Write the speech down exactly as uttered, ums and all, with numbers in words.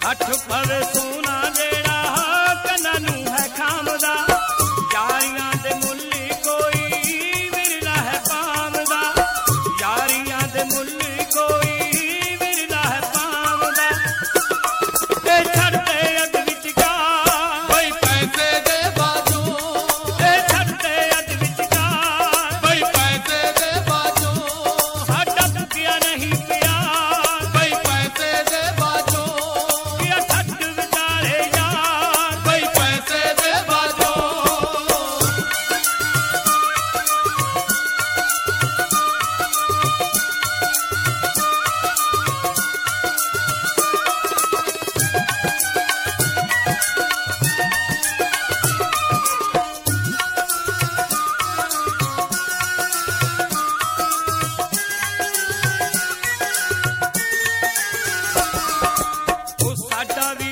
हठ पवे सोना जेड़ा कन्ना नू है खामदा यारियां दे मुल्ली कोई विरला है पामदा यारियां दे मुल्ली कोई विरला है पामदा ए छड़ते अद विचकार कोई पैसे दे बाजू ए छड़ते अद विचकार कोई पैसे दे बाजू साडा दुखिया नहीं प्यार कोई पैसे दे बाजू पिया छट विचारे यार कोई पैसे दे बाजू ओ साडा भी